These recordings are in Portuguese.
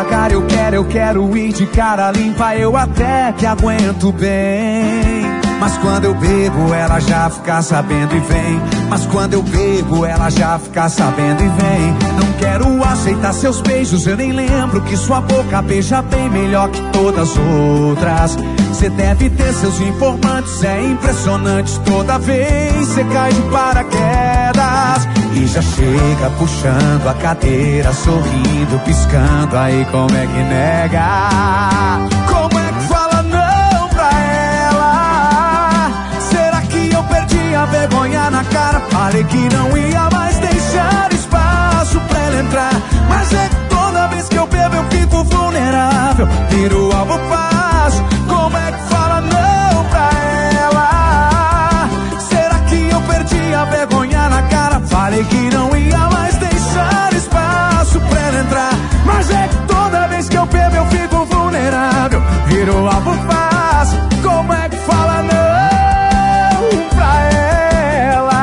cara, eu quero ir de cara limpa, eu até que aguento bem. Mas quando eu bebo, ela já fica sabendo e vem. Mas quando eu bebo, ela já fica sabendo e vem. Não quero aceitar seus beijos, eu nem lembro que sua boca beija bem melhor que todas as outras. Você deve ter seus informantes, é impressionante. Toda vez você cai de paraquedas e já chega puxando a cadeira, sorrindo, piscando. Aí como é que nega? Como é que fala não pra ela? Será que eu perdi a vergonha na cara? Falei que não ia mais deixar espaço pra ela entrar, mas é que toda vez que eu bebo eu fico vulnerável, viro alvo fácil. Como é que fala não pra ela? Será que eu perdi a vergonha na cara? Falei que não ia mais deixar espaço pra ela entrar, mas é que toda vez que eu bebo eu fico vulnerável, viro alvo fácil. Como é que fala não pra ela?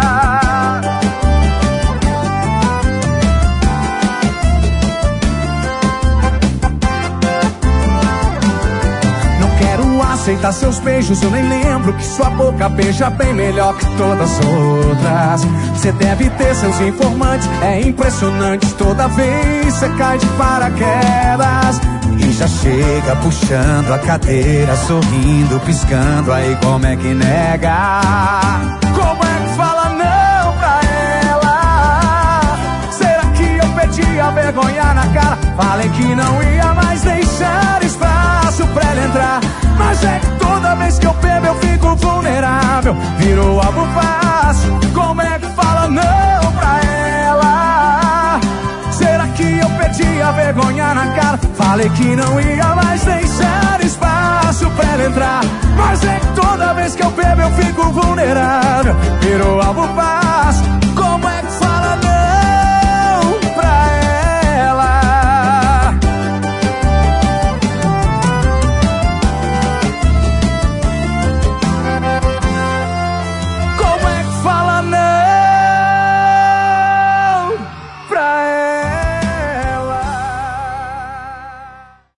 Não quero aceitar seus beijos, eu nem lembro que sua boca beija bem melhor que todas as outras. Você deve ter seus informantes, é impressionante. Toda vez você cai de paraquedas e já chega puxando a cadeira, sorrindo, piscando. Aí como é que nega? Como é que fala não pra ela? Será que eu perdi a vergonha na cara? Falei que não ia mais deixar espaço pra ela entrar, mas é que toda vez que eu bebo eu fico vulnerável, virou algo fácil. Como é que fala não pra ela? Será que eu perdi a vergonha na cara? Falei que não ia mais deixar espaço pra ela entrar, mas é que toda vez que eu bebo eu fico vulnerável, virou algo fácil.